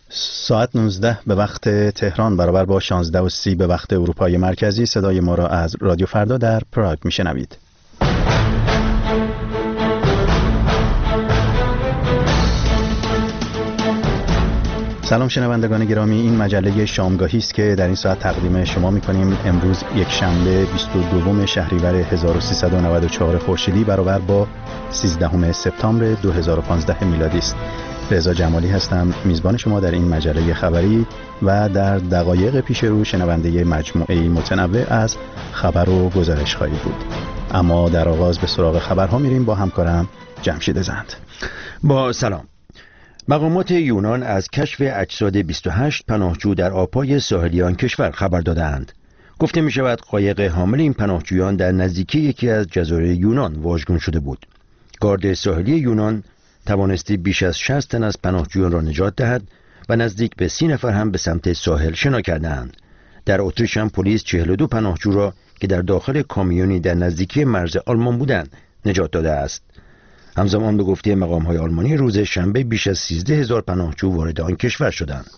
ساعت 19 به وقت تهران برابر با 16:30 به وقت اروپای مرکزی. صدای ما را از رادیو فردا در پراگ میشنوید. سلام شنوندگان گرامی، این مجله شامگاهی است که در این ساعت تقدیم شما می‌کنیم. امروز یک شنبه 22 شهریور 1394 خورشیدی برابر با 13 سپتامبر 2015 میلادی است. رضا جمالی هستم، میزبان شما در این مجله خبری و در دقایق پیش رو شنونده مجموعه‌ای متنوع از خبر و گزارش خواهید بود. اما در آغاز به سراغ خبرها میریم با همکارم جمشید زند. با سلام. مقامات یونان از کشف اجساد 28 پناهجو در آب‌های ساحلی آن کشور خبر دادند. گفته می شود قایق حامل این پناهجویان در نزدیکی یکی از جزایر یونان واژگون شده بود. گارد ساحلی یونان توانستی بیش از 60 تن از پناهجویان را نجات دهد و نزدیک به 30 نفر هم به سمت ساحل شنا کردند. در اتریش هم پلیس 42 پناهجو را که در داخل کامیونی در نزدیکی مرز آلمان بودند نجات داده است. همزمان به گفته مقام‌های آلمانی روز شنبه بیش از 13,000 پناهجو وارد آن کشور شدند.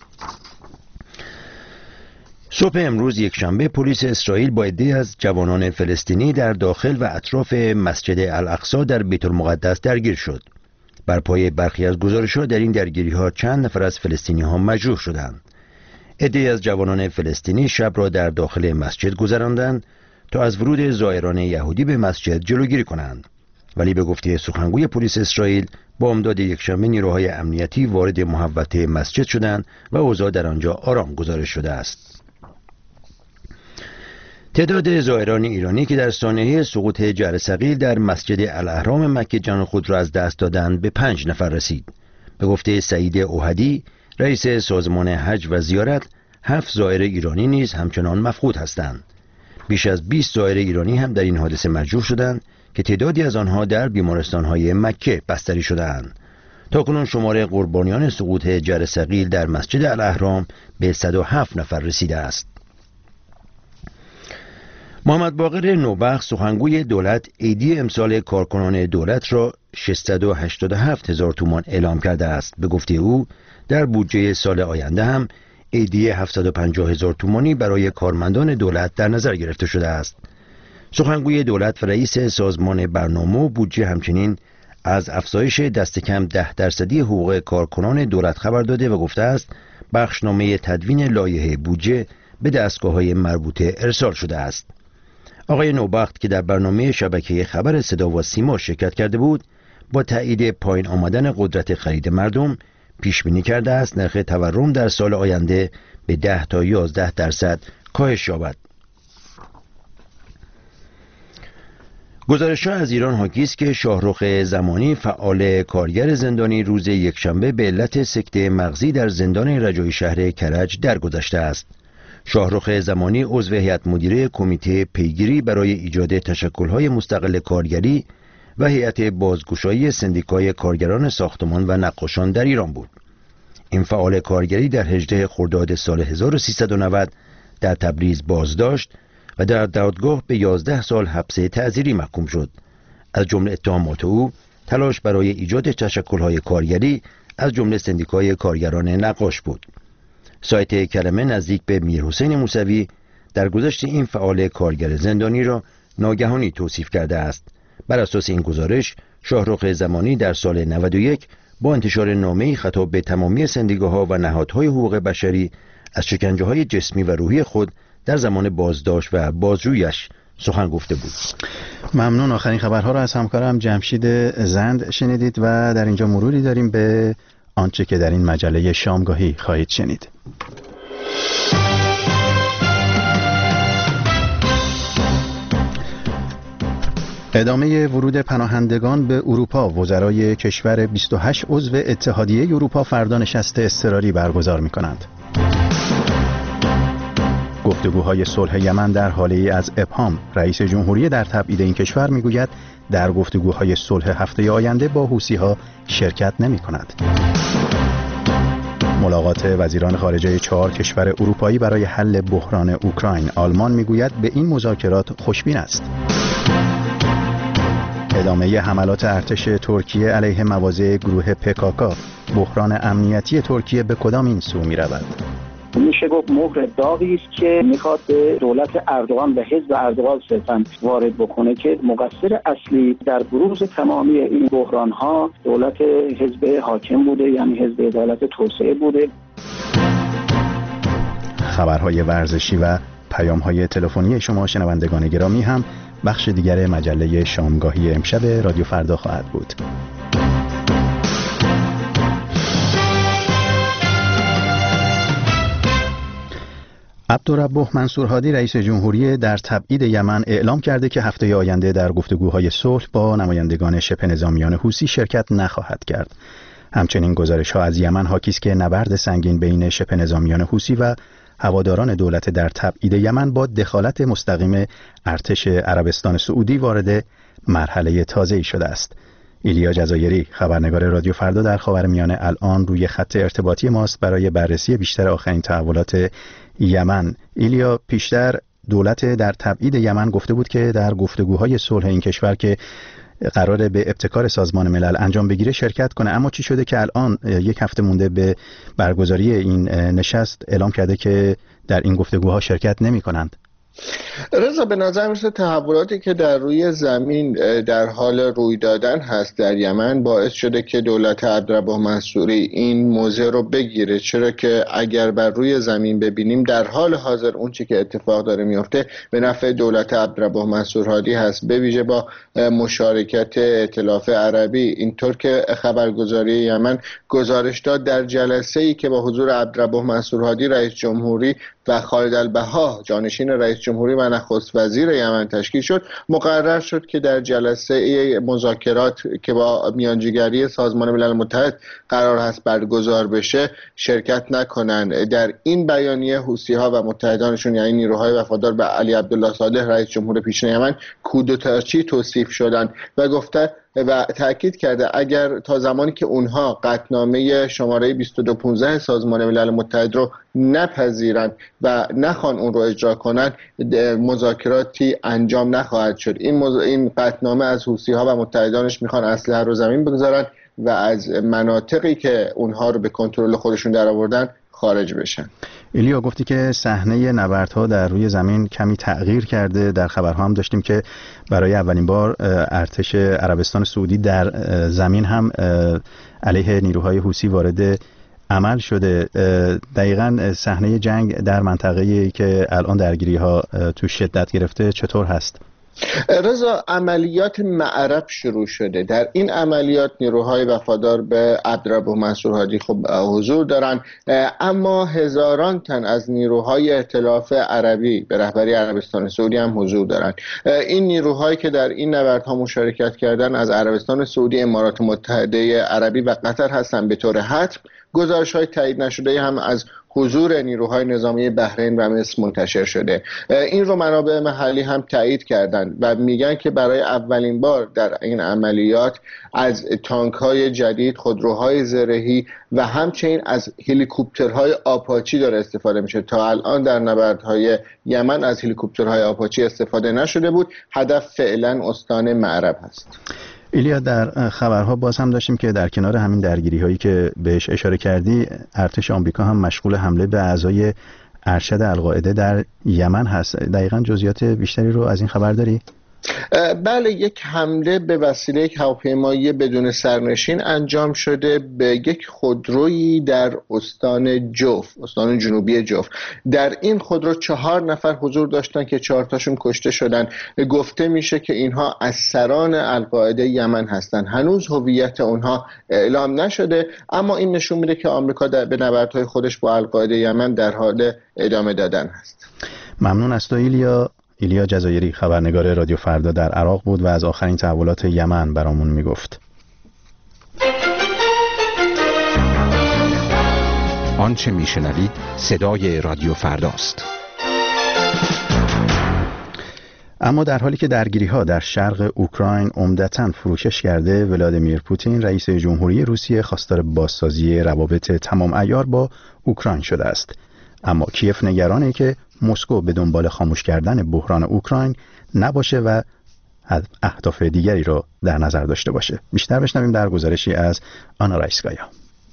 صبح امروز یک شنبه پلیس اسرائیل با عده‌ای از جوانان فلسطینی در داخل و اطراف مسجد الاقصی در بیت المقدس درگیر شد. بر پای برخی از گزارش‌ها در این درگیری‌ها چند نفر از فلسطینی‌ها مجروح شدند. عده‌ای از جوانان فلسطینی شب را در داخل مسجد گذراندند تا از ورود زائران یهودی به مسجد جلوگیری کنند. ولی به گفته سخنگوی پلیس اسرائیل با امداد یکشنبه نیروهای امنیتی وارد محوطه مسجد شدند و اوضاع در آنجا آرام گزارش شده است. تعداد زائران ایرانی که در سانحه سقوط جعل ثقیل در مسجد الاهرام مکه جان خود را از دست دادند به 5 نفر رسید. به گفته سعید اوحدی رئیس سازمان حج و زیارت، 7 زائر ایرانی نیز همچنان مفقود هستند. بیش از 20 زائر ایرانی هم در این حادثه مجروح شدند که تعدادی از آنها در بیمارستان‌های مکه بستری شده‌اند. تاکنون شمار قربانیان سقوط جعل ثقیل در مسجد الاهرام به 107 نفر رسیده است. محمد باقر نوبخت سخنگوی دولت عیدی امسال کارکنان دولت را 687,000 تومان اعلام کرده است. به گفته او در بودجه سال آینده هم عیدی 750,000 تومانی برای کارمندان دولت در نظر گرفته شده است. سخنگوی دولت و رئیس سازمان برنامه و بودجه همچنین از افزایش دست کم 10% حقوق کارکنان دولت خبر داده و گفته است بخشنامه تدوین لایحه بودجه به دستگاه‌های مربوطه ارسال شده است. آقای نوبخت که در برنامه شبکه خبر صدا و سیما شرکت کرده بود، با تایید پایین آمدن قدرت خرید مردم پیش بینی کرده است نرخ تورم در سال آینده به 10 تا 11% کاهش یابد. گزارش‌ها از ایران حاکی است که شاهرخ زمانی فعال کارگر زندانی روز یکشنبه به علت سکته مغزی در زندان رجایی شهر کرج درگذشته است. شاهرخ زمانی عضو هیئت مدیره کمیته پیگیری برای ایجاد تشکل‌های مستقل کارگری و هیئت بازگشایی سندیکای کارگران ساختمان و نقاشان در ایران بود. این فعال کارگری در 18 خرداد سال 1390 در تبریز بازداشت و در دادگاه به 11 سال حبس تعزیری محکوم شد. از جمله اتهامات او تلاش برای ایجاد تشکل‌های کارگری از جمله سندیکای کارگران نقاش بود. سایت کلمه نزدیک به میرحسین موسوی در گذشت این فعال کارگر زندانی را ناگهانی توصیف کرده است. بر اساس این گزارش شاهرخ زمانی در سال 91 با انتشار نامه‌ای خطاب به تمامی سندیکاها و نهادهای حقوق بشری از شکنجه‌های جسمی و روحی خود در زمان بازداشت و بازجویی‌اش سخن گفته بود. ممنون. آخرین خبرها را از همکارم جمشید زند شنیدید و در اینجا مروری داریم به آنچه که در این مجله شامگاهی خواهید شنید. ادامه ورود پناهندگان به اروپا. وزرای کشور 28 عضو اتحادیه اروپا فردا نشست اضطراری برگزار می‌کنند. گفتگوهای صلح یمن در حاله از ابهام. رئیس جمهوری در تبعید این کشور میگوید در گفتگوهای صلح هفته آینده با حوثی‌ها شرکت نمی‌کند. ملاقات وزیران خارجه 4 کشور اروپایی برای حل بحران اوکراین. آلمان میگوید به این مذاکرات خوشبین است. ادامه حملات ارتش ترکیه علیه مواضع گروه PKK، بحران امنیتی ترکیه به کدام این سو می رود؟ میشه گفت مهر داغی است که میخواد به دولت اردوغان و حزب اردوغان صرفاً وارد بکنه که مقصر اصلی در بروز تمامی این بحران‌ها دولت حزب حاکم بوده، یعنی حزب عدالت توسعه بوده. خبرهای ورزشی و پیام‌های تلفنی شما شنوندگان گرامی هم بخش دیگر مجله شامگاهی امشب رادیو فردا خواهد بود. عبدالرب منصور هادی رئیس جمهوری در تبعید یمن اعلام کرده که هفته آینده در گفتگوهای صلح با نمایندگان شبه نظامیان حوثی شرکت نخواهد کرد. همچنین گزارش‌ها از یمن حاکی است که نبرد سنگین بین شبه نظامیان حوثی و هواداران دولت در تبعید یمن با دخالت مستقیم ارتش عربستان سعودی وارد مرحله تازه‌ای شده است. ایلیا جزایری خبرنگار رادیو فردا در خاورمیانه الان روی خط ارتباطی ماست برای بررسی بیشتر آخرین تحولات یمن. ایلیا، پیشتر دولت در تبعید یمن گفته بود که در گفتگوهای صلح این کشور که قراره به ابتکار سازمان ملل انجام بگیره شرکت کنه، اما چی شده که الان یک هفته مونده به برگزاری این نشست اعلام کرده که در این گفتگوها شرکت نمی کنند؟ رضا، به نظر میرسه تحولاتی که در روی زمین در حال روی دادن هست در یمن باعث شده که دولت عبدالرب منصوری این موضع رو بگیره، چرا که اگر بر روی زمین ببینیم در حال حاضر اون چی که اتفاق داره میفته به نفع دولت عبدالرب منصور هادی هست، به ویژه با مشارکت ائتلاف عربی. اینطور که خبرگزاری یمن گزارش داد در جلسه‌ای که با حضور عبدالرب منصور هادی رئیس جمهوری و خالد البها جانشین رئیس جمهوری و نخست وزیر یمن تشکیل شد، مقرر شد که در جلسه مذاکرات که با میانجیگری سازمان ملل متحد قرار هست برگزار بشه شرکت نکنند. در این بیانیه حوثی‌ها و متحدانشون یعنی نیروهای وفادار به علی عبدالله صالح رئیس جمهور پیشین یمن کودتاچی توصیف شدند و گفته و تأکید کرده اگر تا زمانی که اونها قطعنامه شماره 2215 سازمان ملل متحد رو نپذیرند و نخوان اون رو اجرا کنند مذاکراتی انجام نخواهد شد. این قطعنامه از حوثی‌ها و متحدانش میخوان اسلحه رو زمین بگذارن و از مناطقی که اونها رو به کنترل خودشون درآوردن خارج بشن. ایلیا، گفتی که صحنه نبردها در روی زمین کمی تغییر کرده. در خبرها هم داشتیم که برای اولین بار ارتش عربستان سعودی در زمین هم علیه نیروهای حوثی وارد عمل شده. دقیقاً صحنه جنگ در منطقه‌ای که الان درگیری‌ها تو شدت گرفته چطور هست؟ رضا، عملیات معرب شروع شده. در این عملیات نیروهای وفادار به عبدالرب منصور هادی خب حضور دارن، اما هزاران تن از نیروهای ائتلاف عربی به رهبری عربستان سعودی هم حضور دارن. این نیروهایی که در این نبردها مشارکت کردن از عربستان سعودی، امارات متحده عربی و قطر هستن به طور حتم. گزارش‌های تایید نشده هم از حضور نیروهای نظامی بحرین و مصر منتشر شده. این رو منابع محلی هم تایید کردند و میگن که برای اولین بار در این عملیات از تانک‌های جدید، خودروهای زرهی و همچنین از هلیکوپترهای آپاچی داره استفاده میشه. تا الان در نبردهای یمن از هلیکوپترهای آپاچی استفاده نشده بود. هدف فعلا استان معرب هست. ایلیا، در خبرها باز هم داشتیم که در کنار همین درگیری هایی که بهش اشاره کردی، ارتش آمریکا هم مشغول حمله به اعضای ارشد القاعده در یمن هست. دقیقاً جزئیات بیشتری رو از این خبر داری؟ بله، یک حمله به وسیله یک هواپیمایی بدون سرنشین انجام شده به یک خودرویی در استان جوف، استان جنوبی جوف. در این خودرو 4 نفر حضور داشتن که 4 تاشون کشته شدن. گفته میشه که اینها از سران القاعده یمن هستن. هنوز هویت اونها اعلام نشده، اما این نشون میده که آمریکا به نبردهای خودش با القاعده یمن در حال ادامه دادن هست. ممنون از تو ایلیا جزایری خبرنگار رادیو فردا در عراق بود و از آخرین تحولات یمن برامون میگفت. آنچه میشنوید صدای رادیو فرداست. اما در حالی که درگیری‌ها در شرق اوکراین عمدتاً فروکش کرده، ولادیمیر پوتین رئیس جمهوری روسیه خواستار بازسازی روابط تمام عیار با اوکراین شده است. اما کیف نگرانه که مسکو به دنبال خاموش کردن بحران اوکراین نباشه و اهداف دیگری رو در نظر داشته باشه. بیشتر بشنویم در گزارشی از آنا رایسکایا.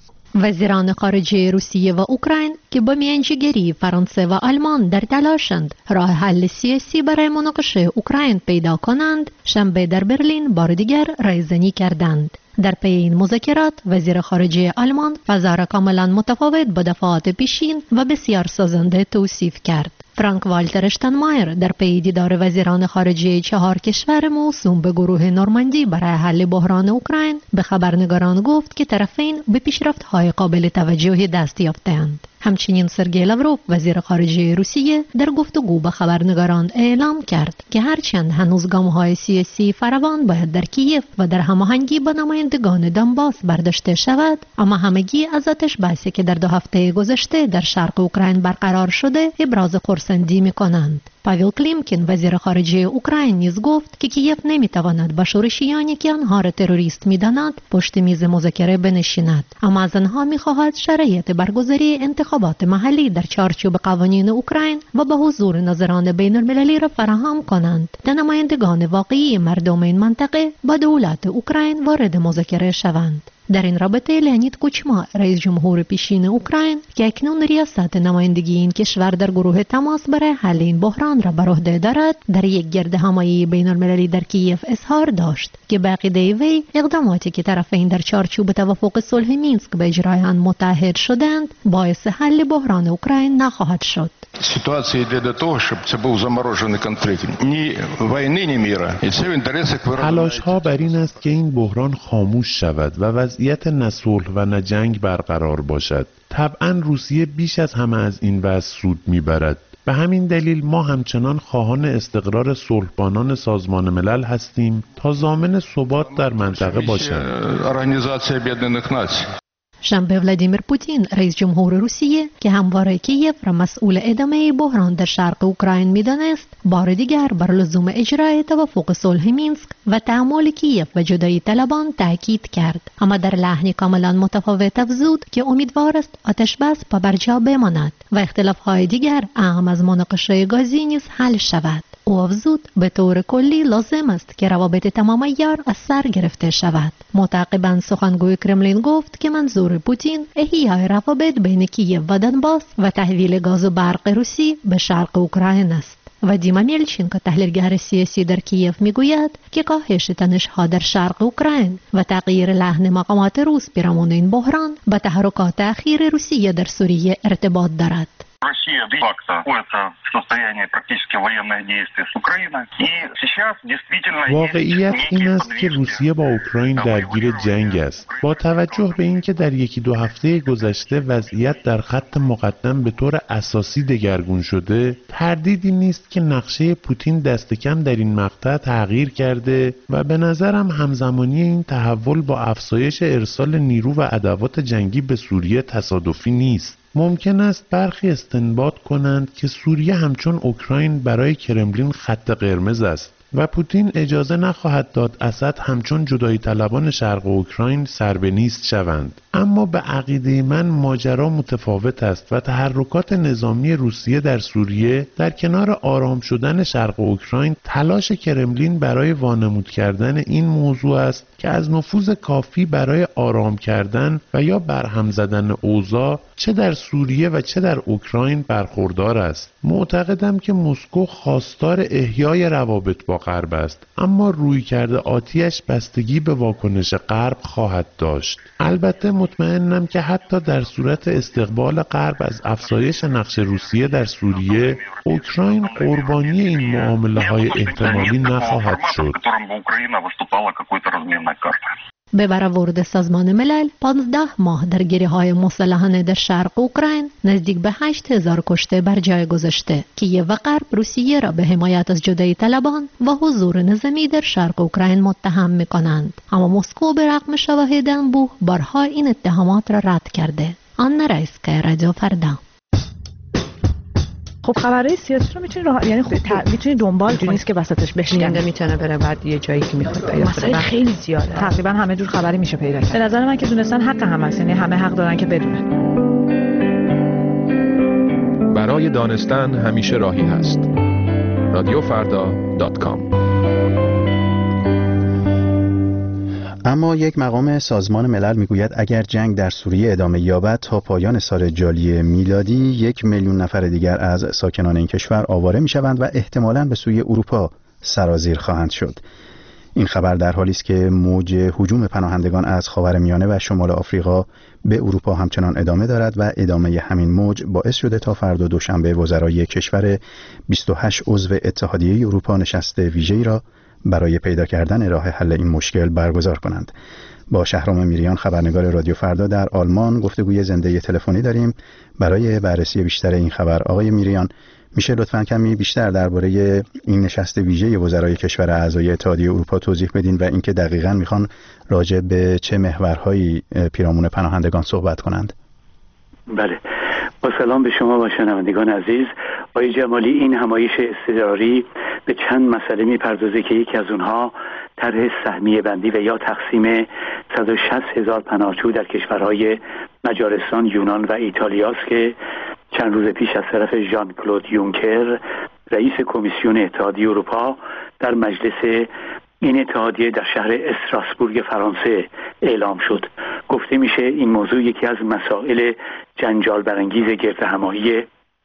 وزیران خارجه روسیه و اوکراین که با میانجیگری فرانسه و آلمان در تلاشند راه حل سیاسی برای مناقشه اوکراین پیدا کنند، شنبه در برلین بار دیگر رایزنی کردند. در پی این مذاکرات وزیر خارجه آلمان فضا را کاملا متفاوت با دفعات پیشین و بسیار سازنده توصیف کرد. فرانک والتر اشتاینمایر در پی دیدار وزیران خارجه 4 کشور موسوم به گروه نورماندی برای حل بحران اوکراین به خبرنگاران گفت که طرفین به پیشرفت‌های قابل توجهی دست یافته‌اند. همچنین سرگئی لاوروف وزیر خارجه روسیه در گفتگو با خبرنگاران اعلام کرد که هرچند هنوز گام‌های سیاسی فراوان باید در کیف و در هماهنگی با نمایندگان دونباس برداشته شود، اما همگی از آتش بسی که در 2 هفته گذشته در شرق اوکراین برقرار شده ابراز خرسندی می‌کنند. پاویل کلیمکین وزیر خارجه اوکراین نیز گفت که کیف نمیتواند با شورشیانی که آنها را تروریست می‌داند پشت میز مذاکره بنشیند، اما از آنها می‌خواهد شرایط برگزاری انتخابات محلی در چارچوب قوانین اوکراین و با حضور ناظران بین‌المللی را فراهم کنند تا نمایندگان واقعی مردم این منطقه با دولت اوکراین وارد مذاکره شوند. در این رابطه لئونید کوچما رئیس جمهور پیشین اوکراین که اکنون ریاست نمایندگی این کشور در گروه تماس برای حل این بحران را بر عهده دارد، در یک گردهمایی بین‌المللی در کیف اظهار داشت که به عقیده وی اقداماتی که طرفین در چارچوب توافق صلح مینسک به اجرای آن متحد شدند باعث حل بحران اوکراین نخواهد شد. Ситуація йде до того, щоб це був заморожений конфлікт. Ні війни, ні міра. І це в інтересах تلاش‌ها بر این است که این بحران خاموش شود و وضعیت نه صلح و نه جنگ برقرار باشد. طبعاً روسیه بیش از همه از این وضع سود می‌برد. به همین دلیل ما همچنان خواهان استقرار صلحبانان سازمان ملل هستیم تا ضامن ثبات در منطقه باشند. Організація Об'єднаних Націй. شنبه ولادیمیر پوتین رئیس جمهور روسیه که همواره کیف را مسئول ادامه بحران در شرق اوکراین می‌دانست، بار دیگر بر لزوم اجرای توافق صلح مینسک و تعامل کیف و جدایی طلبان تاکید کرد، اما در لحنی کاملا متفاوت افزود که امیدوار است آتش بس پابرجا بماند و اختلاف‌های دیگر اهم از مناقشه گازی نیز حل شود. او افزود به طور کلی لازم است که روابط تمام عیار از سر گرفته شود. معتقباً سخنگوی کرملین گفت که منظور پوتین احیای روابط بین کیف و دونباس و تحویل گاز و برق روسی به شرق اوکراین است. وادیم میلچینکو تحلیلگر سیاسی در کیف میگوید که کاهش تنش‌ها در شرق اوکراین و تغییر لحن مقامات روس پیرامون این بحران با تحرکات اخیر روسیه در سوریه ارتباط دارد. Россия де-факто находится в состоянии практически военных действий с Украиной. И сейчас действительно واقعیت این است که روسیه با اوکراین درگیر جنگ است. با توجه به اینکه در 1-2 هفته گذشته وضعیت در خط مقدم به طور اساسی دگرگون شده، تردیدی نیست که نقشه پوتین دست کم در این مقطع تغییر کرده و به نظرم همزمانی این تحول با افزایش ارسال نیرو و ادوات جنگی به سوریه تصادفی نیست. ممکن است برخی استنباط کنند که سوریه همچون اوکراین برای کرملین خط قرمز است و پوتین اجازه نخواهد داد اسد همچون جدایی طلبان شرق اوکراین سر به نیست شوند. اما به عقیده من ماجرا متفاوت است و تحرکات نظامی روسیه در سوریه در کنار آرام شدن شرق اوکراین تلاش کرملین برای وانمود کردن این موضوع است که از نفوذ کافی برای آرام کردن و یا برهم زدن اوضاع چه در سوریه و چه در اوکراین برخوردار است. معتقدم که مسکو خواستار احیای روابط با غرب است، اما رویکرد آتیش بستگی به واکنش غرب خواهد داشت. البته مطمئنم که حتی در صورت استقبال غرب از افزایش نقش روسیه در سوریه، اوکراین قربانی این معامله‌های احتمالی نخواهد شد. به برآورد سازمان ملل 15 ماه درگیری‌های مسلحانه در شرق اوکراین نزدیک به 8000 کشته بر جای گذاشته. کیف و غرب روسیه را به حمایت از جدایی طلبان و حضور نظامی در شرق اوکراین متهم می‌کنند، اما مسکو به رغم شواهد انبوه بارها این اتهامات را رد کرده. آنا رایسکایا، رادیو فردا. خب خبرهای سیاسی رو میتونی دنبال کنی، نیست که وسطش بشکنه، میتونه بره بعد یه جایی که میخواد پیدا کنه. مسائل خیلی زیاده، تقریبا همه جور خبری میشه پیدا کرد. به نظر من که دونستن حق هم هست، یعنی همه حق دارن که بدونن. برای دانستن همیشه راهی هست. رادیوفردا.com اما یک مقام سازمان ملل میگوید اگر جنگ در سوریه ادامه یابد تا پایان سال جاری میلادی 1 میلیون نفر دیگر از ساکنان این کشور آواره میشوند و احتمالاً به سوی اروپا سرازیر خواهند شد. این خبر در حالی است که موج هجوم پناهندگان از خاورمیانه و شمال آفریقا به اروپا همچنان ادامه دارد و ادامه همین موج باعث شده تا فردا دوشنبه وزرای کشور 28 عضو اتحادیه اروپا نشست ویژه‌ای را برای پیدا کردن راه حل این مشکل برگزار کنند. با شهرام میریان خبرنگار رادیو فردا در آلمان گفتگوی زنده تلفنی داریم برای بررسی بیشتر این خبر. آقای میریان، میشه لطفاً کمی بیشتر درباره این نشست ویژه وزرای کشور اعضای اتحادیه اروپا توضیح بدین و اینکه دقیقاً میخوان راجع به چه محورهایی پیرامون پناهندگان صحبت کنند؟ بله، با سلام به شما و شنوندگان عزیز. آقای جمالی، این همایش اضطراری به چند مسئله میپردازه که یکی از اونها طرح سهمیه بندی و یا تقسیم 160,000 پناهجو در کشورهای مجارستان، یونان و ایتالیا است که چند روز پیش از طرف ژان کلود یونکر رئیس کمیسیون اتحادیه اروپا در مجلس این اتحادیه در شهر استراسبورگ فرانسه اعلام شد. گفته میشه این موضوع یکی از مسائل جنجال برانگیز گردهمایی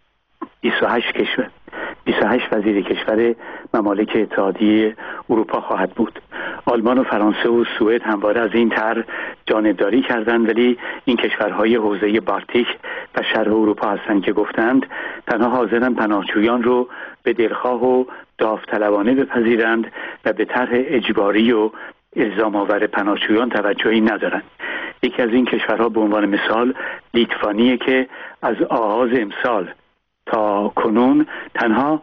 28 وزیر کشور ممالک اتحادیه اروپا خواهد بود. آلمان و فرانسه و سوئد همواره از این طرح جانبداری کردند، ولی این کشورهای حوزه بالتیک و شرق اروپا هستند که گفتند تنها حاضرند پناهجویان رو به دلخواه و داوطلبانه بپذیرند و به طرح اجباری و الزام آور پناهجویان توجهی ندارند. یکی از این کشورها به عنوان مثال لیتوانیه که از آغاز امسال تا کنون تنها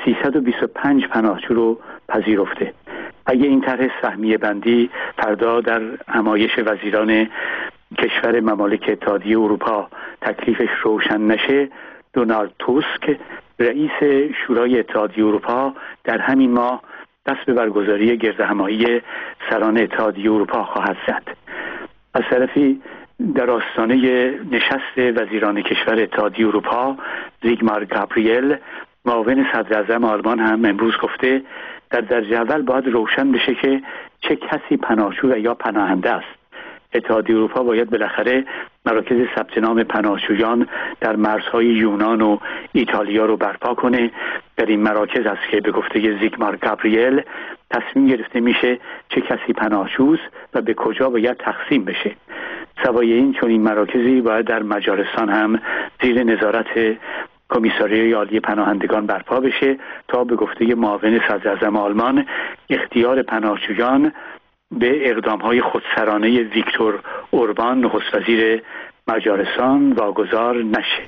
325 پناهجو رو پذیرفته. اگه این طرح سهمیه بندی فردا در همایش وزیران کشور ممالک اتحادیه اروپا تکلیفش روشن نشه، دونالد توسک رئیس شورای اتحادیه اروپا در همین ماه دست به برگزاری گردهمایی سران اتحادیه اروپا خواهد زد. از طرفی در آستانه نشست وزیران کشور اتحادیه اروپا، زیگمار گابریل معاون صدر اعظم آلمان هم امروز گفته در درجه اول باید روشن بشه که چه کسی پناهجو و یا پناهنده است. اتحادیه اروپا باید بالاخره مراکز ثبت نام پناهجویان در مرزهای یونان و ایتالیا رو برپا کنه. در این مراکز است که به گفته زیگمار گابریل تصمیم گرفته میشه چه کسی پناهجوست و به کجا باید تقسیم بشه. سوای این چون این مراکزی باید در مجارستان هم زیر نظارت کمیساریای عالی پناهندگان برپا بشه تا به گفته معاون صدر اعظم آلمان اختیار پناهجویان به اقدام‌های خودسرانه ویکتور اوربان نخست وزیر مجارستان واگذار نشه.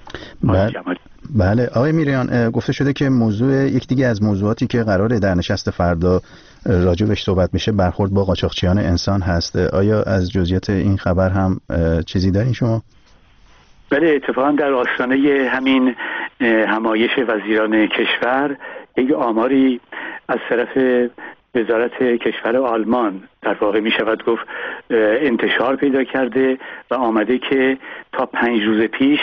بله آقای میریان، گفته شده که یک دیگه از موضوعاتی که قراره در نشست فردا راجبش صحبت میشه برخورد با قاچاقچیان انسان هست. آیا از جزئیات این خبر هم چیزی دارین شما؟ بله، اتفاقا در آستانه همین همایش وزیران کشور یک آماری از طرف وزارت کشور آلمان در واقع می شود گفت انتشار پیدا کرده و آمده که تا 5 روز پیش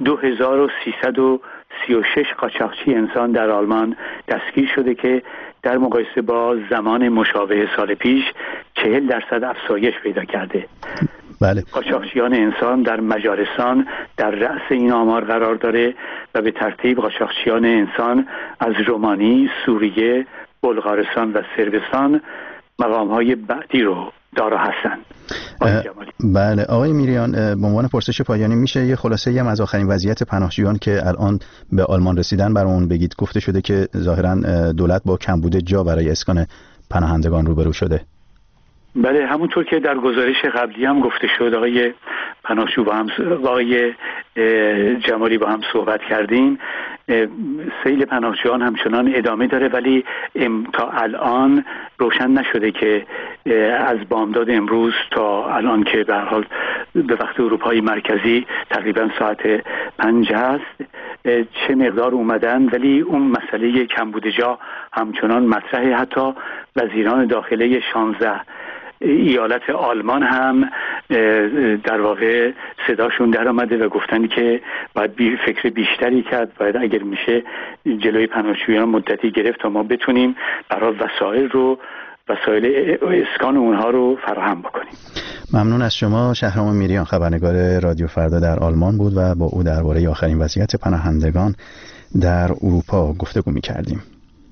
2336 قاچاقچی انسان در آلمان دستگیر شده که در مقایسه با زمان مشابه سال پیش 40% افزایش پیدا کرده. بله. قاچاقچیان انسان در مجارستان در رأس این آمار قرار داره و به ترتیب قاچاقچیان انسان از رومانی، سوریه، بلغارستان و صربستان مقام‌های بعدی رو دارا هستند. بله آقای میریان، به عنوان پرسش پایانی میشه یه خلاصه‌ای هم از آخرین وضعیت پناهجویان که الان به آلمان رسیدن برامون بگید؟ گفته شده که ظاهراً دولت با کمبود جا برای اسکان پناهندگان روبرو شده. بله، همونطور که در گزارش قبلی هم گفته شد، آقای پناهجو با هم آقای جمالی با هم صحبت کردیم، سیل پناهجویان همچنان ادامه داره ولی تا الان روشن نشده که از بامداد امروز تا الان که به هر حال به وقت اروپای مرکزی تقریبا ساعت 5 هست چه مقدار اومدن، ولی اون مسئله کمبود جا همچنان مطرحه. حتی وزیران داخله 16 ایالت آلمان هم در واقع صداشون در آمده و گفتن که باید فکر بیشتری کرد، باید اگر میشه جلوی پناهجویان مدتی گرفت تا ما بتونیم برای وسایل رو وسایل اسکان اونها رو فراهم بکنیم. ممنون از شما. شهرام میریان خبرنگار رادیو فردا در آلمان بود و با او درباره آخرین وضعیت پناهندگان در اروپا گفتگو می‌کردیم.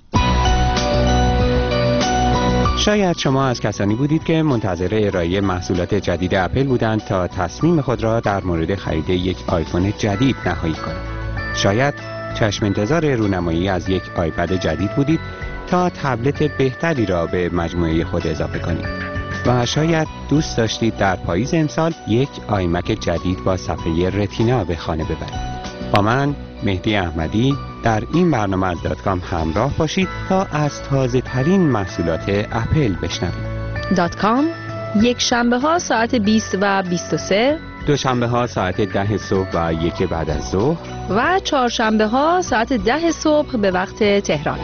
شاید شما از کسانی بودید که منتظر ارائه محصولات جدید اپل بودند تا تصمیم خود را در مورد خرید یک آیفون جدید نهایی کنید. شاید چشم انتظار رونمایی از یک آیپد جدید بودید تا تبلت بهتری را به مجموعه خود اضافه کنید. و شاید دوست داشتید در پاییز امسال یک آیمک جدید با صفحه رتینا به خانه ببرید. با من مهدی احمدی در این برنامه از داتکام همراه باشید تا از تازه ترین محصولات اپل بشنوید. داتکام یک شنبه ها ساعت 20 و 23، دوشنبه ها ساعت 10 صبح و 1 بعد از ظهر و چهارشنبه ها ساعت 10 صبح به وقت تهران.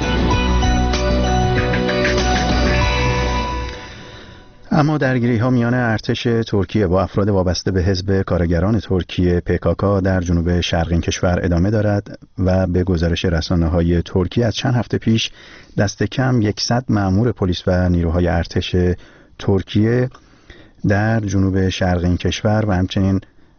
اما درگیری‌ها میان ارتش ترکیه با افراد وابسته به حزب کارگران ترکیه PKK در جنوب شرق این کشور ادامه دارد و به گزارش رسانه‌های ترکیه از چند هفته پیش دست کم 100 مأمور پلیس و نیروهای ارتش ترکیه در جنوب شرق این کشور و همچنین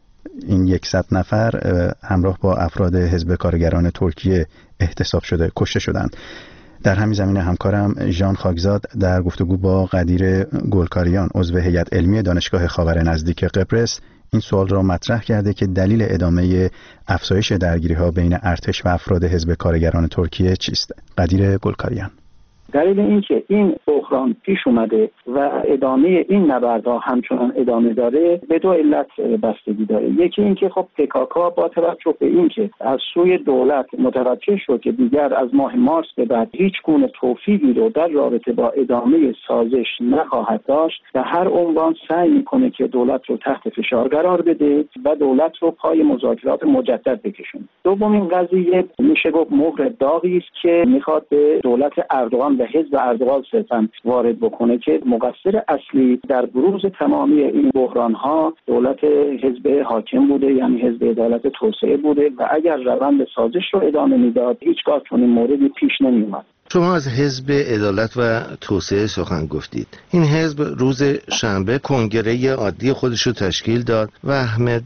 این 100 نفر همراه با افراد حزب کارگران ترکیه احتساب شده کشته شدند. در همین زمینه همکارم ژان خاکزاد در گفتگو با قدیر گلکاریان عضو هیئت علمی دانشگاه خاور نزدیک قبرس این سوال را مطرح کرده که دلیل ادامه افزایش درگیری‌ها بین ارتش و افراد حزب کارگران ترکیه چیست؟ قدیر گلکاریان: دلیل این که این بحران پیش اومده و ادامه این نبردها همچنان ادامه داره به دو علت بستگی داره. یکی این که خب PKK با توجه به این که از سوی دولت متوجه شد که دیگر از ماه مارس به بعد هیچ گونه توفیقی رو در رابطه با ادامه سازش نخواهد داشت و هر عنوان سعی میکنه که دولت رو تحت فشار قرار بده و دولت رو پای مذاکرات مجدد بکشونه. دومین قضیه میشه گفت مهر داغی است که میخواد به دولت اردوغان و حزب اردوغان صرفاً وارد بکنه که مقصر اصلی در بروز تمامی این بحران‌ها دولت حزب حاکم بوده، یعنی حزب عدالت توسعه بوده و اگر روند سازش رو ادامه میداد هیچگاه چنین موردی پیش نمی‌اومد. شما از حزب عدالت و توسعه سخن گفتید. این حزب روز شنبه کنگره عادی خودش رو تشکیل داد و احمد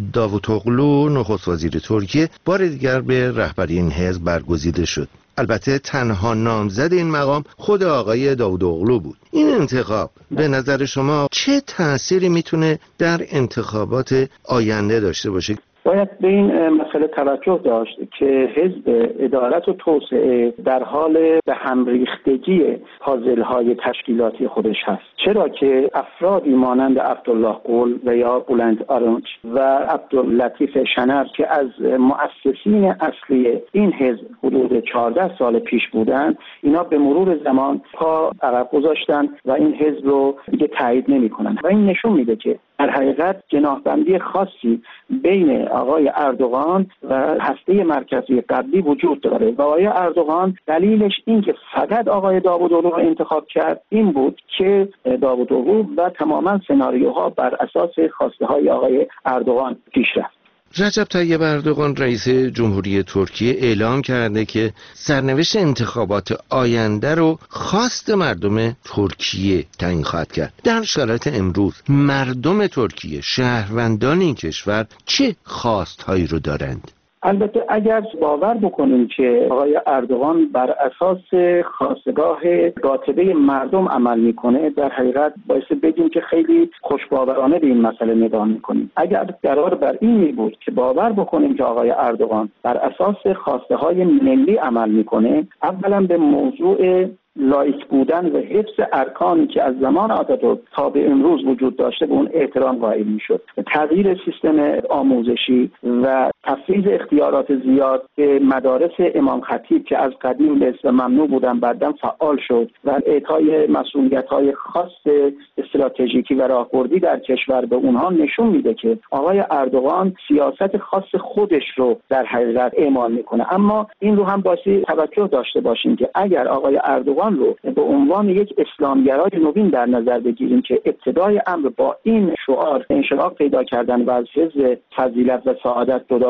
داوطوغلو نخست وزیر ترکیه بار دیگر به رهبری این حزب برگزیده شد. البته تنها نامزد این مقام خود آقای داوطوغلو بود. این انتخاب به نظر شما چه تأثیری میتونه در انتخابات آینده داشته باشه؟ باید به این مسئله توجه داشت که حزب عدالت و توسعه در حال به هم ریختگی پازل‌های تشکیلاتی خودش هست. چرا که افرادی مانند عبدالله گل و یا بلند آرنج و عبداللطیف شنر که از مؤسسین اصلی این حزب حدود 14 سال پیش بودند، اینا به مرور زمان پا عقب گذاشتن و این حزب رو دیگه تایید نمی‌کنن و این نشون میده که در حقیقت جناحبندی خاصی بین آقای اردوغان و هسته مرکزی قبلی وجود داره و آقای اردوغان دلیلش این که فقط آقای داوطوغلو رو انتخاب کرد این بود که داوطوغلو و تماما سناریوها بر اساس خواسته های آقای اردوغان پیش رفت. رجب طیب اردوغان رئیس جمهوری ترکیه اعلام کرده که سرنوشت انتخابات آینده رو خواست مردم ترکیه تعیین خواهد کرد. در شرایط امروز مردم ترکیه، شهروندان این کشور چه خواستهایی رو دارند؟ البته اگر باور بکنیم که آقای اردوغان بر اساس خواستگاه قاطبه مردم عمل میکنه، در حقیقت باعث بگیم که خیلی خوشباورانه به این مسئله نگاه میکنیم. اگر قرار بر این می بود که باور بکنیم که آقای اردوغان بر اساس خواسته های ملی عمل میکنه، اولا به موضوع لایک بودن و حفظ ارکانی که از زمان آتاتورک تا به امروز وجود داشته به اون احترام قائل میشد. تغییر سیستم آموزشی و تفویض اختیارات زیاد به مدارس امام خطیب که از قدیم به اسم ممنوع بودن بعداً فعال شد و اعطای مسئولیت‌های خاص استراتژیکی و راهبردی در کشور به اونها نشون میده که آقای اردوغان سیاست خاص خودش رو در حقیقت اعمال میکنه. اما این رو هم باید توجه داشته باشیم که اگر آقای اردوغان رو به عنوان یک اسلامگرای نوین در نظر بگیریم که ابتدای امر با این شعار انشقاق پیدا کردن و از حزب فضیلت و سعادت جدا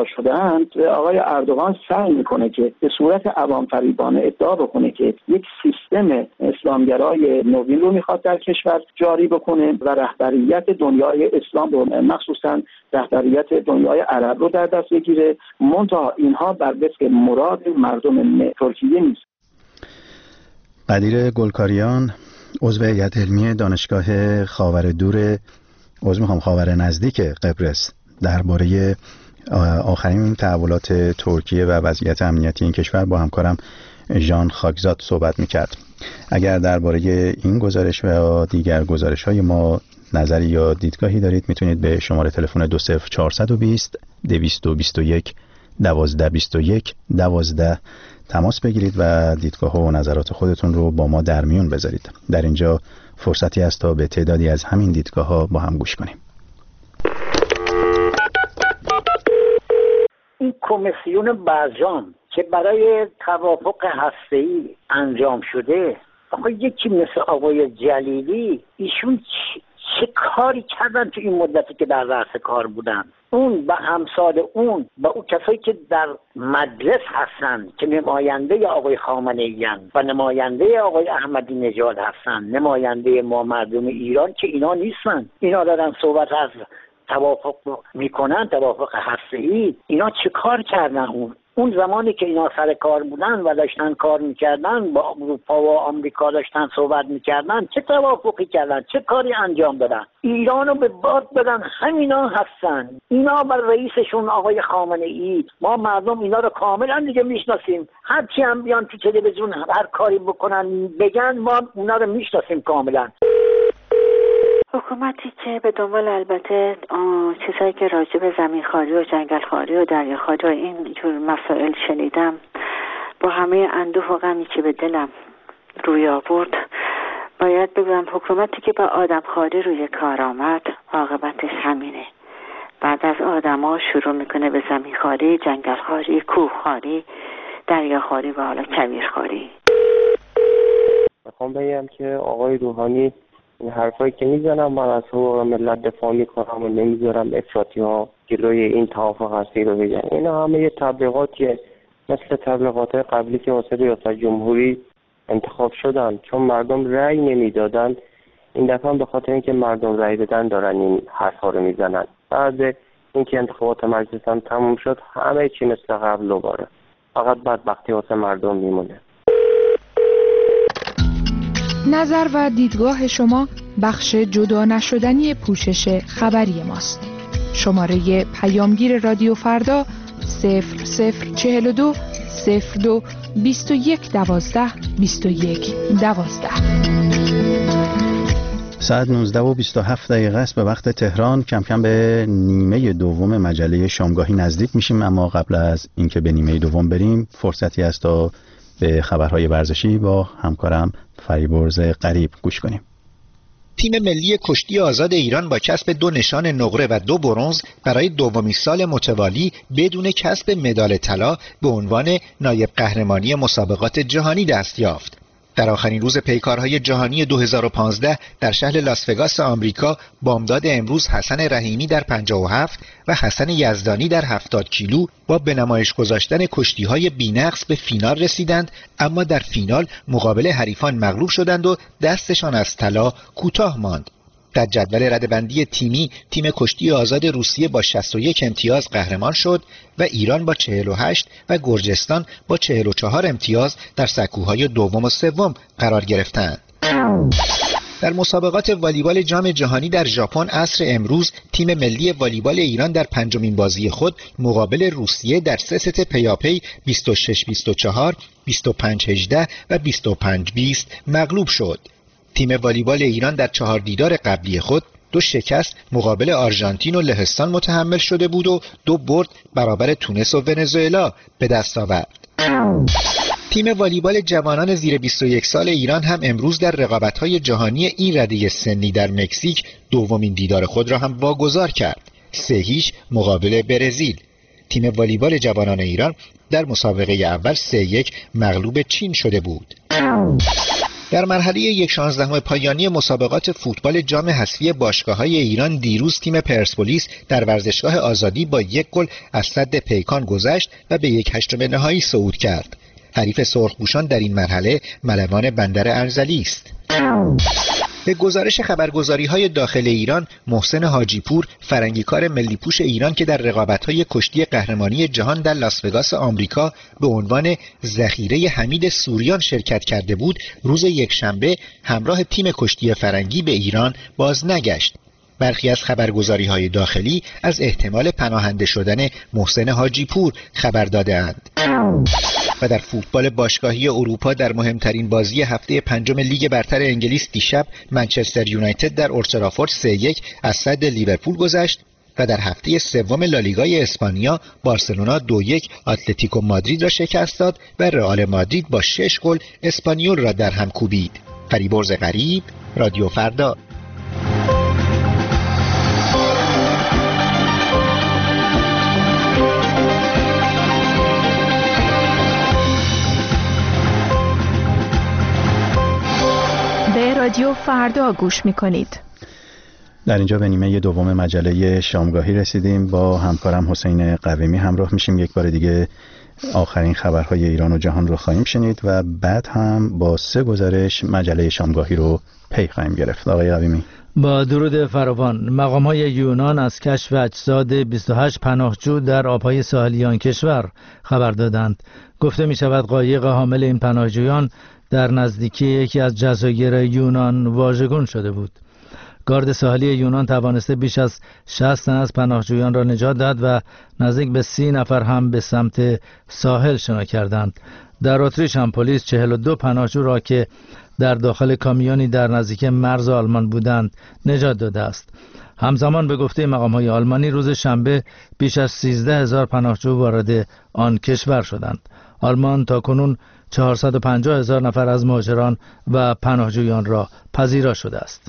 برگزار شده‌اند، آقای اردوغان سعی میکنه که به صورت عوام فریبانه ادعا بکنه که یک سیستم اسلامگرای نوین رو میخواد در کشور جاری بکنه و رهبریت دنیای اسلام رو، مخصوصا رهبریت دنیای عرب رو در دست بگیره. منتها اینها بر وفق مراد مردم ترکیه نیست. قدیر گلکاریان، عضو هیئت علمی دانشگاه خاور نزدیک قبرس، درباره آخرین تحولات ترکیه و وضعیت امنیتی این کشور با همکارم ژان خاکزاد صحبت میکرد. اگر درباره این گزارش و دیگر گزارش‌های ما نظری یا دیدگاهی دارید میتونید به شماره تلفن 20420 221 1221 12 تماس بگیرید و دیدگاه و نظرات خودتون رو با ما در میون بذارید. در اینجا فرصتی است تا به تعدادی از همین دیدگاه‌ها با هم گوش کنیم. این کمیسیون برجام که برای توافق هسته‌ای انجام شده، آقا یکی مثل آقای جلیلی، ایشون چه کاری کردن تو این مدتی که در رأس کار بودن؟ اون و امثال اون و اون کسایی که در مجلس هستن که نماینده آقای خامنه‌ای و نماینده آقای احمدی نژاد هستن، نماینده ما مردم ایران، که اینا نیستن. اینا دارن صحبت از توافق میکنن، توافق هسته‌ای. اینا چه کار کردن؟ اون زمانی که اینا سر کار بودن و داشتن کار میکردن، با اروپا و آمریکا داشتن صحبت میکردن، چه توافقی کردن؟ چه کاری انجام دادن؟ ایرانو به باد بدن. همینا هستن. اینا بر رئیسشون آقای خامنه‌ای. ما مردم اینا رو کاملا دیگه میشناسیم. هر چی هم بیان تو تلویزیون هر کاری بکنن بگن، ما اونا رو میشناسیم کاملا. حکومتی که به دنبال البته چیزایی که راجع به زمینخواری و جنگلخواری و دریاخواری و این جور مسائل شنیدم، با همه اندوه و غمی که به دلم روی آورد، باید بگم حکومتی که با آدمخواری روی کار آمد عاقبتش همینه. بعد از آدم‌ها شروع میکنه به زمینخواری، جنگلخواری، کوهخواری، دریاخواری و حالا کویرخواری. میخوام بگم که آقای روحانی این حرفایی که میزنم، من از حقوق ملت دفاع میکنم و نمیذارم افراطی ها جلوی این توافق هستی رو بگن. اینا همه یه تبلیغاتیه، مثل تبلیغات قبلی که واسه ریاست جمهوری انتخاب شدن، چون مردم رأی نمیدادن. این دفعه به خاطر اینکه مردم رأی بدن دارن این حرفا رو میزنن. بعد اینکه انتخابات مجلس هم تموم شد، همه چی مثل قبل دوباره، فقط بدبختی واسه مردم میمونه. نظر و دیدگاه شما بخش جدا نشدنی پوشش خبری ماست. شماره پیامگیر رادیو فردا 0042 02 21 12 21 12. ساعت 19:27 است به وقت تهران. کم کم به نیمه دوم مجله شامگاهی نزدیک میشیم، اما قبل از اینکه به نیمه دوم بریم فرصتی است تا به خبرهای ورزشی با همکارم فریبرز قریب گوش کنیم. تیم ملی کشتی آزاد ایران با کسب 2 نشان نقره و 2 برنز برای دومین سال متوالی بدون کسب مدال طلا به عنوان نایب قهرمانی مسابقات جهانی دست یافت. در آخرین روز پیکارهای جهانی 2015 در شهر لاس-وگاس آمریکا، بامداد امروز حسن رحیمی در 57 و حسن یزدانی در 70 کیلو با به نمایش گذاشتن کشتی‌های بی‌نقص به فینال رسیدند، اما در فینال مقابل حریفان مغلوب شدند و دستشان از طلا کوتاه ماند. در جدول رده‌بندی تیمی، تیم کشتی آزاد روسیه با 61 امتیاز قهرمان شد و ایران با 48 و گرجستان با 44 امتیاز در سکوهای دوم و سوم قرار گرفتند. در مسابقات والیبال جام جهانی در ژاپن عصر امروز، تیم ملی والیبال ایران در 5مین بازی خود مقابل روسیه در 3 ست پیاپی 26-24، 25-18 و 25-20 مغلوب شد. تیم والیبال ایران در 4 دیدار قبلی خود 2 شکست مقابل آرژانتین و لهستان متحمل شده بود و 2 برد برابر تونس و ونزوئلا به دست آورد. تیم والیبال جوانان زیر 21 سال ایران هم امروز در رقابت‌های جهانی این رده سنی در مکزیک دومین دیدار خود را هم واگذار کرد. 3-0 مقابل برزیل. تیم والیبال جوانان ایران در مسابقه اول 3-1 مغلوب چین شده بود. در مرحله 1/16 پایانی مسابقات فوتبال جام حذفی باشگاه‌های ایران دیروز تیم پرسپولیس در ورزشگاه آزادی با 1 گل از سد پیکان گذشت و به 1/8 نهایی صعود کرد. حریف سرخپوشان در این مرحله ملوان بندر ارزلی است. به گزارش خبرگزاری‌های داخل ایران، محسن حاجیپور، فرنگیکار ملی پوش ایران که در رقابت‌های کشتی قهرمانی جهان در لاس وگاس آمریکا به عنوان ذخیره حمید سوریان شرکت کرده بود، روز یکشنبه همراه تیم کشتی فرنگی به ایران باز نگشت. برخی از خبرگزاری‌های داخلی از احتمال پناهنده شدن محسن حاجیپور خبر داده‌اند. و در فوتبال باشگاهی اروپا در مهمترین بازی هفته پنجم لیگ برتر انگلیس دیشب منچستر یونایتد در اولترافورد 3-1 از سد لیورپول گذشت و در هفته سوم لالیگای اسپانیا بارسلونا 2-1 اتلتیکو مادرید را شکست داد و رئال مادرید با 6 گل اسپانیول را در هم کوبید. فریبرز غریب، رادیو فردا. رادیو فردا گوش میکنید. در اینجا به نیمه دوم مجله شامگاهی رسیدیم. با همکارم حسین قویمی همراه میشیم. یک بار دیگه آخرین خبرهای ایران و جهان رو خواهیم شنید و بعد هم با 3 گزارش مجله شامگاهی رو پی خواهیم گرفت. آقای قویمی. با درود فراوان، مقام‌های یونان از کشف اجساد 28 پناهجو در آبهای ساحلی آن کشور خبر دادند. گفته می شود قایق حامل این پناهجویان در نزدیکی یکی از جزایر یونان واژگون شده بود. گارد ساحلی یونان توانسته بیش از 60 تن از پناهجویان را نجات داد و نزدیک به 30 نفر هم به سمت ساحل شنا کردند. در اتریش هم پلیس 42 پناهجو را که در داخل کامیونی در نزدیکی مرز آلمان بودند نجات داده است. همزمان به گفته مقام‌های آلمانی روز شنبه بیش از 13,000 پناهجو وارد آن کشور شدند. آلمان تاکنون 450,000 نفر از مهاجران و پناهجویان را پذیرا شده است.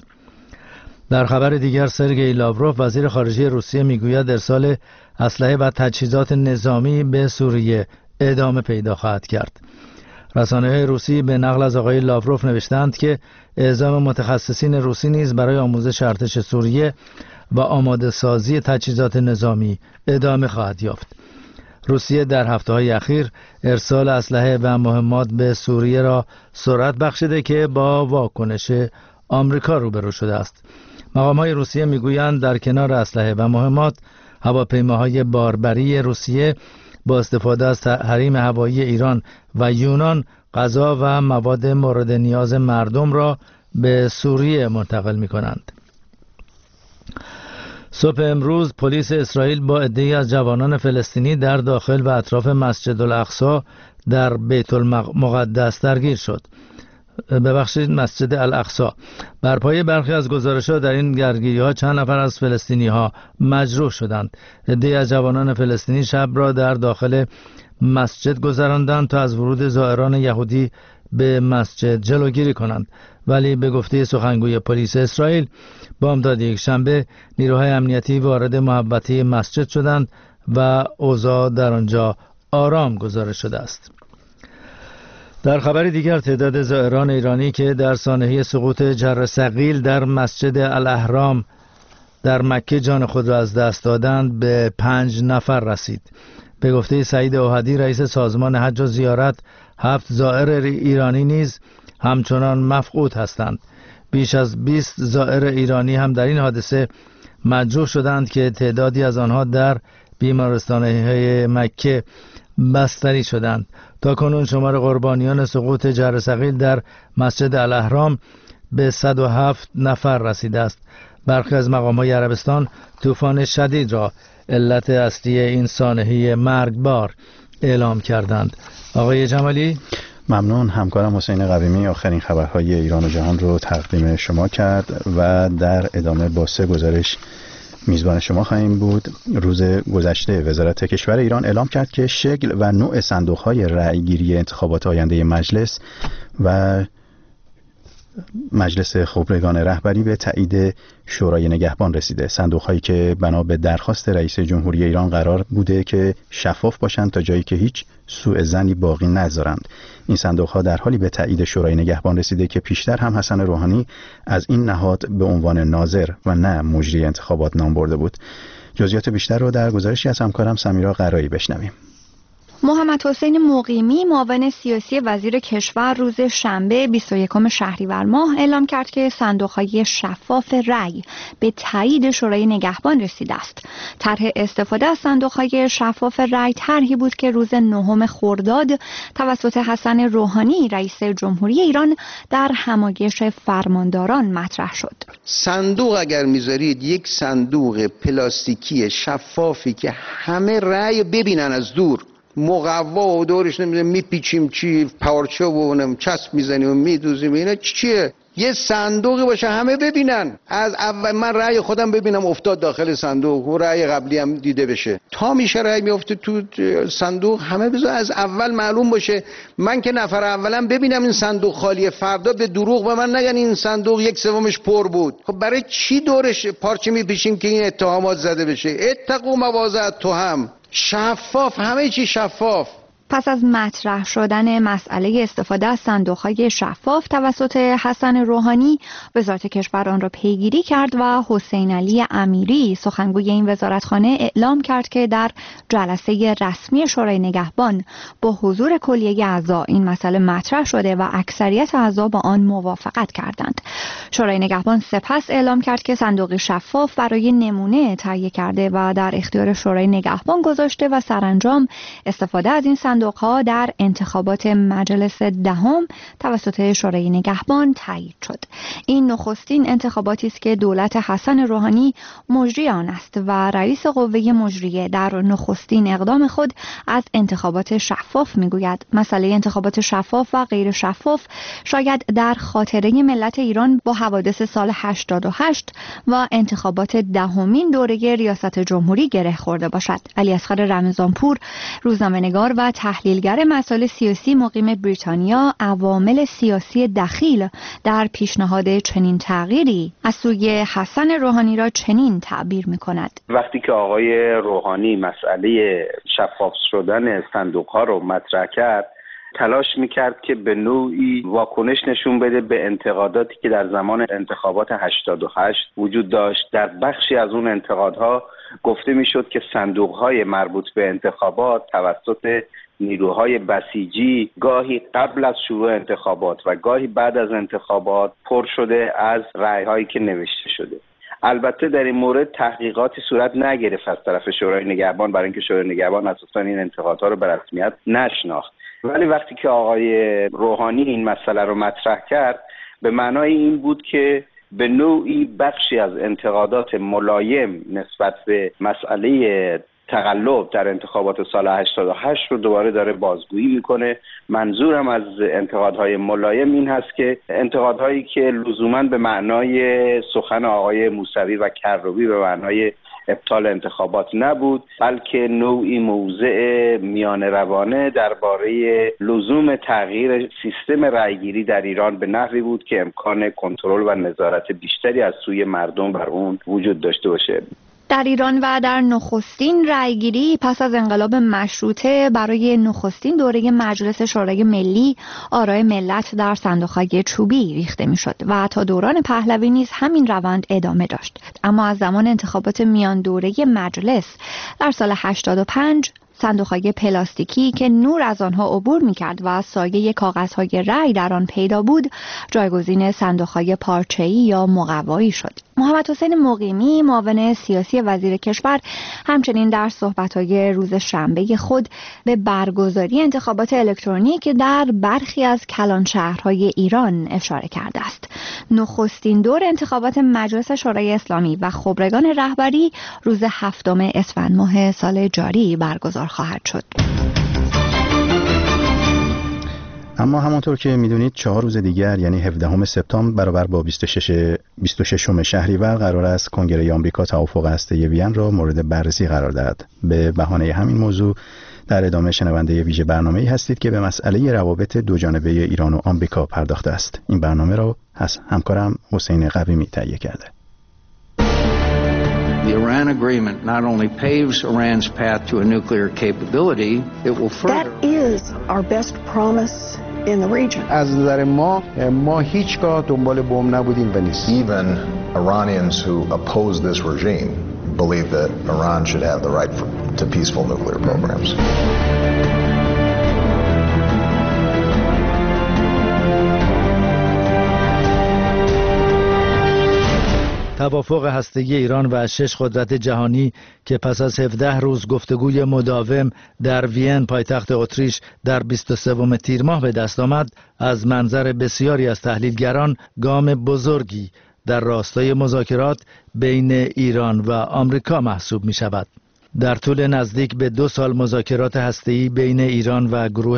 در خبر دیگر، سرگئی لاوروف وزیر خارجه روسیه میگوید ارسال اسلحه و تجهیزات نظامی به سوریه ادامه پیدا خواهد کرد. رسانه‌های روسی به نقل از آقای لاوروف نوشتند که اعزام متخصصین روسی نیز برای آموزش ارتش سوریه و آماده سازی تجهیزات نظامی ادامه خواهد یافت. روسیه در هفته‌های اخیر ارسال اسلحه و مهمات به سوریه را سرعت بخشیده که با واکنش آمریکا روبرو شده است. مقام‌های روسیه میگویند در کنار اسلحه و مهمات، هواپیماهای باربری روسیه با استفاده از حریم هوایی ایران و یونان غذا و مواد مورد نیاز مردم را به سوریه منتقل می‌کنند. صبح امروز پلیس اسرائیل با عده‌ای از جوانان فلسطینی در داخل و اطراف مسجد الاقصی در بیت المقدس درگیر شد. مسجد الاقصی. بر پایه برخی از گزارش‌ها در این درگیری‌ها چند نفر از فلسطینی‌ها مجروح شدند. عده‌ای از جوانان فلسطینی شب را در داخل مسجد گذراندند تا از ورود زائران یهودی به مسجد جلوگیری کنند، ولی به گفته سخنگوی پلیس اسرائیل بامداد یکشنبه نیروهای امنیتی وارد محوطه مسجد شدند و اوضاع در آنجا آرام گزارش شده است. در خبر دیگر، تعداد زائران ایرانی که در سانحه سقوط جر ثقیل در مسجد الاهرام در مکه جان خود را از دست دادند به 5 نفر رسید. به گفته سعید اوحدی رئیس سازمان حج و زیارت، 7 زائر ایرانی نیز همچنان مفقود هستند. بیش از 20 زائر ایرانی هم در این حادثه مجروح شدند که تعدادی از آنها در بیمارستان‌های مکه بستری شدند. تا کنون شمار قربانیان سقوط جر ثقیل در مسجد الاهرام به 107 نفر رسیده است. برخی از مقام‌های عربستان طوفان شدید را علت اصلی این سانحه مرگبار اعلام کردند. آقای جمالی، ممنون. همکارم حسین قویمی آخرین خبرهای ایران و جهان رو تقدیم شما کرد و در ادامه با 3 گزارش میزبان شما خواهیم بود. روز گذشته وزارت کشور ایران اعلام کرد که شکل و نوع صندوق‌های رأی‌گیری انتخابات آینده مجلس و مجلس خبرگان رهبری به تایید شورای نگهبان رسیده. صندوق‌هایی که بنا به درخواست رئیس جمهوری ایران قرار بوده که شفاف باشند تا جایی که هیچ سوء ظنی باقی نذارند. این صندوق‌ها در حالی به تایید شورای نگهبان رسیده که پیشتر هم حسن روحانی از این نهاد به عنوان ناظر و نه مجری انتخابات نام برده بود. جزئیات بیشتر رو در گزارشی از همکارم سمیرا قرایی بشنویم. محمد حسین مقیمی معاون سیاسی وزیر کشور روز شنبه 21 شهریور ماه اعلام کرد که صندوق‌های شفاف رأی به تایید شورای نگهبان رسیده است. طرح استفاده از صندوق‌های شفاف رأی طرحی بود که روز 9 خرداد توسط حسن روحانی رئیس جمهوری ایران در همایش فرمانداران مطرح شد. صندوق اگر میذارید یک صندوق پلاستیکی شفافی که همه رأی ببینن از دور، مقوا و دورش نمیدونم میپیچیم چی پارچه و چسب میزنیم و میدوزیم، اینا چیه؟ یه صندوقی باشه همه ببینن، از اول من رأی خودم ببینم افتاد داخل صندوق و رأی قبلی هم دیده بشه، تا میشه رأی میفته تو صندوق همه بذار از اول معلوم باشه. من که نفر اولم ببینم این صندوق خالیه، فردا به دروغ به من نگن این صندوق 1/3 پر بود. خب برای چی دورش پارچه میپیچیم که این اتهامات زده بشه؟ اتقوا مواضع التهم. شفاف، همه چی شفاف. پس از مطرح شدن مسئله استفاده از صندوق‌های شفاف توسط حسن روحانی، وزارت کشور آن را پیگیری کرد و حسین علی امیری سخنگوی این وزارتخانه اعلام کرد که در جلسه رسمی شورای نگهبان با حضور کلیه اعضا این مسئله مطرح شده و اکثریت اعضا با آن موافقت کردند. شورای نگهبان سپس اعلام کرد که صندوق شفاف برای نمونه تهیه کرده و در اختیار شورای نگهبان گذاشته و سرانجام استفاده از این صندوق‌ها در انتخابات مجلس دهم توسط شورای نگهبان تایید شد. این نخستین انتخاباتی است که دولت حسن روحانی مجری آن است و رئیس قوه مجریه در نخستین اقدام خود از انتخابات شفاف میگوید. مسئله انتخابات شفاف و غیر شفاف شاید در خاطره ملت ایران با حوادث سال 88 و انتخابات دهمین دوره ریاست جمهوری گره خورده باشد. علیاصغر رمضانپور، روزنامه‌نگار و تحلیلگر مسائل سیاسی مقیم بریتانیا، عوامل سیاسی دخیل در پیشنهاد چنین تغییری از سوی حسن روحانی را چنین تعبیر می‌کند. وقتی که آقای روحانی مسئله شفاف شدن صندوق‌ها رو مطرح کرد، تلاش میکرد که به نوعی واکنش نشون بده به انتقاداتی که در زمان انتخابات 88 وجود داشت. در بخشی از اون انتقادها گفته میشد که صندوق‌های مربوط به انتخابات توسط نیروهای بسیجی گاهی قبل از شروع انتخابات و گاهی بعد از انتخابات پر شده از رأی‌هایی که نوشته شده. البته در این مورد تحقیقاتی صورت نگرفت از طرف شورای نگهبان، برای اینکه شورای نگهبان اساساً این انتقادها رو به رسمیت نشناخت. ولی وقتی که آقای روحانی این مسئله رو مطرح کرد، به معنای این بود که به نوعی بخشی از انتقادات ملایم نسبت به مسئله تقلب در انتخابات سال 88 رو دوباره داره بازگویی میکنه. منظورم از انتقادهای ملایم این هست که انتقادهایی که لزوماً به معنای سخن آقای موسوی و کروبی به معنای ابطال انتخابات نبود، بلکه نوعی موضع میان روانه درباره لزوم تغییر سیستم رأیگیری در ایران به نحوی بود که امکان کنترل و نظارت بیشتری از سوی مردم بر اون وجود داشته باشه. در ایران و در نخستین رأیگیری پس از انقلاب مشروطه برای نخستین دوره مجلس شورای ملی آرای ملت در صندوق‌های چوبی ریخته می‌شد و تا دوران پهلوی نیز همین روند ادامه داشت. اما از زمان انتخابات میان دوره مجلس در سال 85 صندوق‌های پلاستیکی که نور از آنها عبور می‌کرد و سایه کاغذهای رأی در آن پیدا بود، جایگزین صندوق‌های پارچه‌ای یا مقوایی شد. محمد حسین مقیمی معاون سیاسی وزیر کشور همچنین در صحبت‌های روز شنبه خود به برگزاری انتخابات الکترونیک در برخی از کلانشهرهای ایران اشاره کرده است. نخستین دور انتخابات مجلس شورای اسلامی و خبرگان رهبری روز 7 اسفند ماه سال جاری برگزار خواهد شد. اما همانطور که میدونید 4 روز دیگر یعنی 17 سپتامبر برابر با 26 شهریور قرار است کنگره آمریکا توافق هسته‌ای وین را مورد بررسی قرار دهد. به بهانه همین موضوع در ادامه شنونده ویژه برنامه‌ای هستید که به مسئله روابط دو جانبه ایران و آمریکا پرداخته است. این برنامه را همکارم حسین قویمی تهیه کرده. The Iran agreement not only paves Iran's path to a nuclear capability, it will further. That is our best promise in the region. از نظر ما هیچگاه دنبال بمب نبودیم و نیست. Even Iranians who oppose this regime believe that Iran should have the right to peaceful nuclear programs. توافق هسته‌ای ایران و 6 قدرت جهانی که پس از 17 روز گفتگوی مداوم در وین پایتخت اتریش در 23 تیر ماه به دست آمد، از منظر بسیاری از تحلیلگران گام بزرگی در راستای مذاکرات بین ایران و آمریکا محسوب می شود. در طول نزدیک به 2 سال مذاکرات هسته‌ای بین ایران و گروه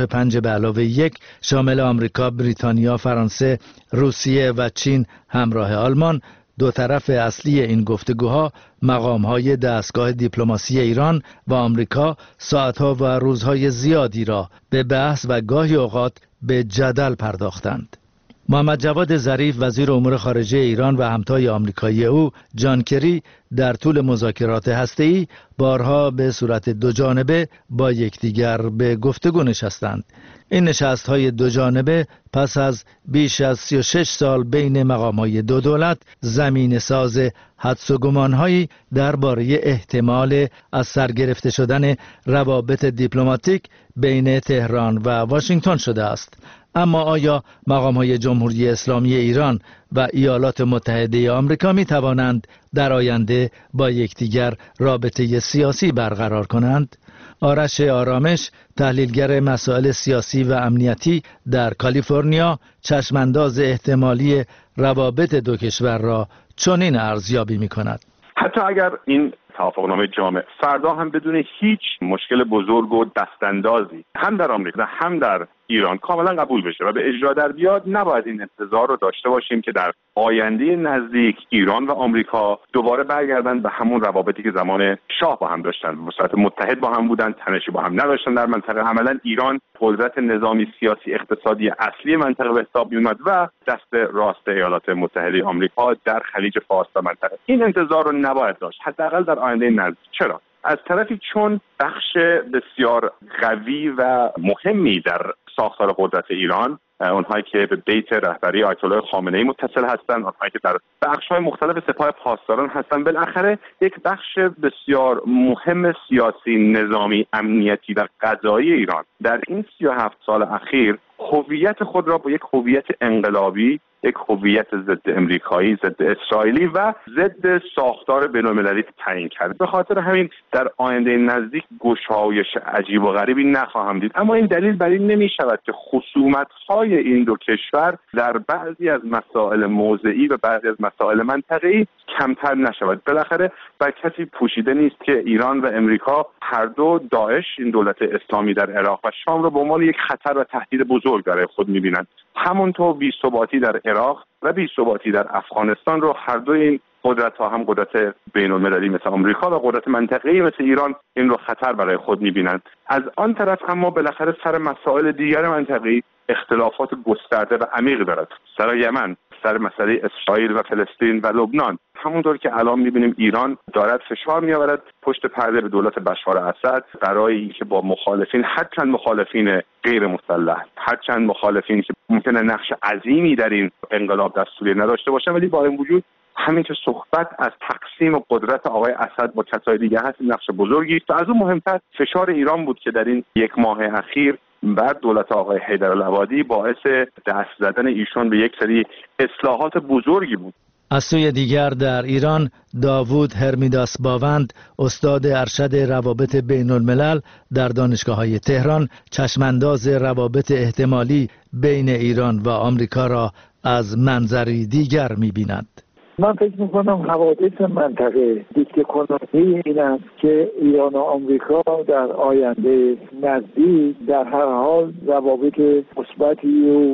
5+1 شامل آمریکا، بریتانیا، فرانسه، روسیه و چین همراه آلمان، دو طرف اصلی این گفتگوها مقام‌های دستگاه دیپلماسی ایران و آمریکا ساعت‌ها و روزهای زیادی را به بحث و گاهی اوقات به جدل پرداختند. محمد جواد ظریف وزیر امور خارجه ایران و همتای آمریکایی او جان کری در طول مذاکرات هسته‌ای بارها به صورت دوجانبه با یکدیگر به گفتگو نشستند. این نشست‌های دوجانبه پس از بیش از 36 سال بین مقام‌های دو دولت زمین ساز حدس و گمان‌هایی درباره احتمال از سر گرفته شدن روابط دیپلماتیک بین تهران و واشنگتن شده است. اما آیا مقام‌های جمهوری اسلامی ایران و ایالات متحده آمریکا می توانند در آینده با یکدیگر رابطه سیاسی برقرار کنند؟ آرش آرامش، تحلیلگر مسائل سیاسی و امنیتی در کالیفرنیا، چشمانداز احتمالی روابط دو کشور را چنین ارزیابی می کند. حتی اگر این توافقنامه جامع فردا هم بدون هیچ مشکل بزرگ و دستاندازی هم در آمریکا هم در ایران کاملا قبول بشه و به اجرا در بیاد، نباید این انتظار رو داشته باشیم که در آینده نزدیک ایران و آمریکا دوباره برگردن به همون روابطی که زمان شاه با هم داشتن، به صورت متحد با هم بودن، تنشی با هم نداشتن در منطقه. عملا ایران قدرت نظامی، سیاسی، اقتصادی اصلی منطقه به حساب میومد و دست راست ایالات متحده آمریکا در خلیج فارس و منطقه. این انتظار رو نباید داشت، حداقل در آینده نزدیک. چرا؟ از طرفی چون بخش بسیار قوی و مهمی در ساختار قدرت ایران، اونهایی که به بیت رهبری آیت الله خامنه‌ای متصل هستند، اونهایی که در بخش‌های مختلف سپاه پاسداران هستند، بالاخره یک بخش بسیار مهم سیاسی، نظامی، امنیتی و قضایی ایران در این 37 سال اخیر هویت خود را با یک هویت انقلابی، یک هویت ضد امریکایی، ضد اسرائیلی و ضد ساختار بین‌المللی تعیین کرد. به خاطر همین در آینده نزدیک گشایش عجیب و غریبی نخواهم دید. اما این دلیل بر این نمی‌شود که خصومت‌های این دو کشور در بعضی از مسائل موضعی و بعضی از مسائل منطقه‌ای کمتر نشود. بالاخره بر کسی پوشیده نیست که ایران و امریکا هر دو داعش، این دولت اسلامی در عراق و شام را به عنوان یک خطر و تهدید بزرگ برای خود می‌بینند. همونطور بی‌ثباتی در عراق و بی‌ثباتی در افغانستان رو هر دو این قدرت‌ها، هم قدرت بین‌المللی مثل آمریکا و قدرت منطقه‌ای مثل ایران، این رو خطر برای خود می‌بینند. از آن طرف اما بالاخره سر مسائل دیگر منطقه‌ای اختلافات گسترده و عمیق دارد. سر یمن، سر مسئله اسرائیل و فلسطین و لبنان. همونطور که الان می‌بینیم ایران دارد فشار می‌آورد پشت پرده به دولت بشار اسد برای اینکه با مخالفین، هرچند مخالفین غیر مسلح، هرچند مخالفین که ممکنه نقش عظیمی در این انقلاب دستوری نداشته باشن، ولی با این وجود همین که صحبت از تقسیم قدرت آقای اسد با کسای دیگه هست، نقش بزرگی است. و از اون مهمتر فشار ایران بود که در این یک ماه اخیر بر دولت آقای حیدرالعبادی باعث دست زدن ایشون به یک سری اصلاحات بزرگی بود. از سوی دیگر در ایران داوود هرمیداس باوند، استاد ارشد روابط بین الملل در دانشگاه‌های تهران، چشمانداز روابط احتمالی بین ایران و آمریکا را از منظری دیگر می‌بیند. من فکر میکنم حوادث منطقه دیکته کننده این است که ایران و آمریکا در آینده نزدیک در هر حال روابط مثبتی و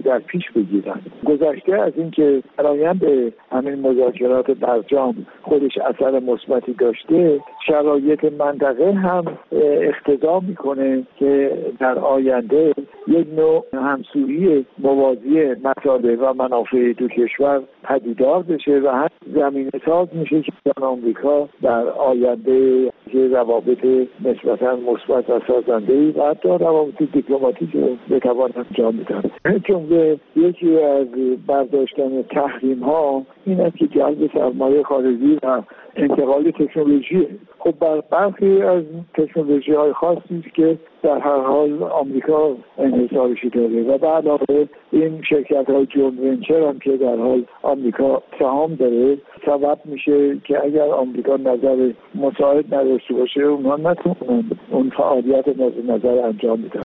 در پیش بگیرن. گذشته از اینکه فرآیند همین مذاکرات برجام خودش اثر مثبتی داشته، شرایط منطقه هم اقتضا میکنه که در آینده یک نوع همسویی موازی مصالح و منافع دو کشور پدیدار بشه و هم زمینه ساز میشه که آمریکا در آینده روابط نسبتاً مثبت و سازنده‌ای و حتی روابط دیپلماتیک رو بتوان انجام بدن. چون یکی از برداشتن تحریم ها این است که جلب سرمایه خارجی و انتقال تکنولوژی. خب برخی از تکنولوژی های خاصی است که در هر حال آمریکا انحصارشی داره و به علاوه این شرکت های جوین ونچر هم که در حال آمریکا سهام داره سبب میشه که اگر آمریکا نظر مساعد نداشته باشه اونها نتونن اون فعالیت مورد نظر انجام بدن.